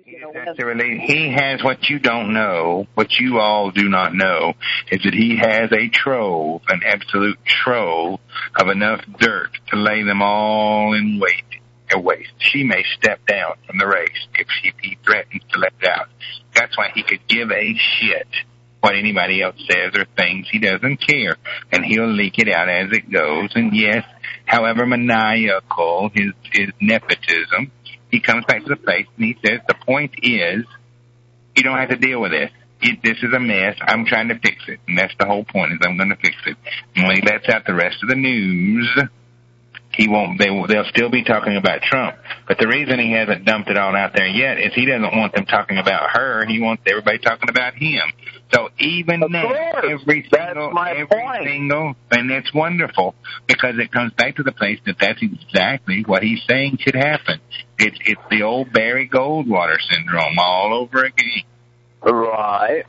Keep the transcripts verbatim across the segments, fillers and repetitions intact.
He, really, he has what you don't know, what you all do not know, is that he has a trove, an absolute trove of enough dirt to lay them all in wait. Waste. She may step down from the race if, she, if he threatens to let it out. That's why he could give a shit what anybody else says or thinks. He doesn't care, and he'll leak it out as it goes. And yes, however maniacal his, his nepotism, he comes back to the place and he says, the point is, you don't have to deal with this. It, this is a mess. I'm trying to fix it. And that's the whole point, is I'm going to fix it. And when he lets out the rest of the news, he won't, they will, they'll still be talking about Trump. But the reason he hasn't dumped it all out there yet is he doesn't want them talking about her. He wants everybody talking about him. So even of now, course. every that's single, my every point. single, and it's wonderful because it comes back to the place that that's exactly what he's saying should happen. It's, it's the old Barry Goldwater syndrome all over again. Right.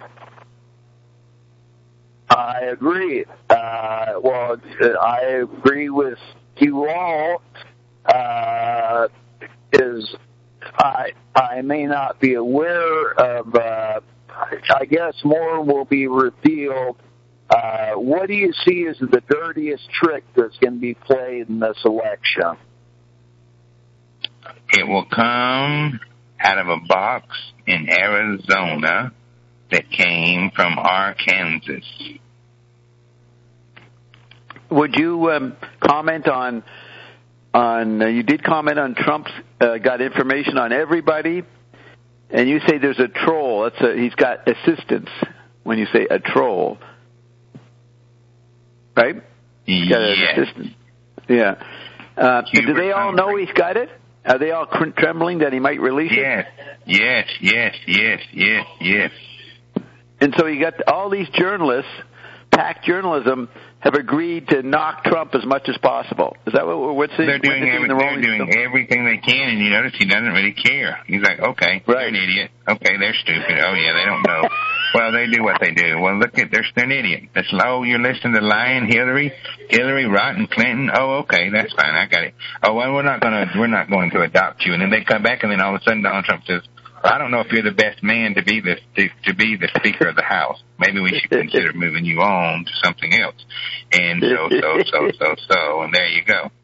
I agree. Uh, well, I agree with you all. Uh, is I I may not be aware of. Uh, I guess more will be revealed. Uh, what do you see as the dirtiest trick that's going to be played in this election? It will come out of a box in Arizona that came from Arkansas. Would you um, comment on, on uh, you did comment on Trump's uh, got information on everybody, and you say there's a troll. That's a, he's got assistants when you say a troll, right? He's got yes. an assistant. Yeah. Uh, do they all know he's got it? Are they all trembling that he might release yes. it? Yes, yes, yes, yes, yes, yes. And so you got all these journalists, packed journalism, have agreed to knock Trump as much as possible. Is that what what's the, they're doing? Every, the they're doing stuff? everything they can, and you notice he doesn't really care. He's like, okay, right. They're an idiot. Okay, they're stupid. Oh yeah, they don't know. Well, they do what they do. Well, look at they're, they're an idiot. That's oh, you're listening to lying Hillary, Hillary, Rotten, Clinton. Oh, okay, that's fine. I got it. Oh, well, we're not gonna we're not going to adopt you. And then they come back, and then all of a sudden Donald Trump says, I don't know if you're the best man to be the to, to be the Speaker of the House. Maybe we should consider moving you on to something else. And so, so, so, so, so, and there you go.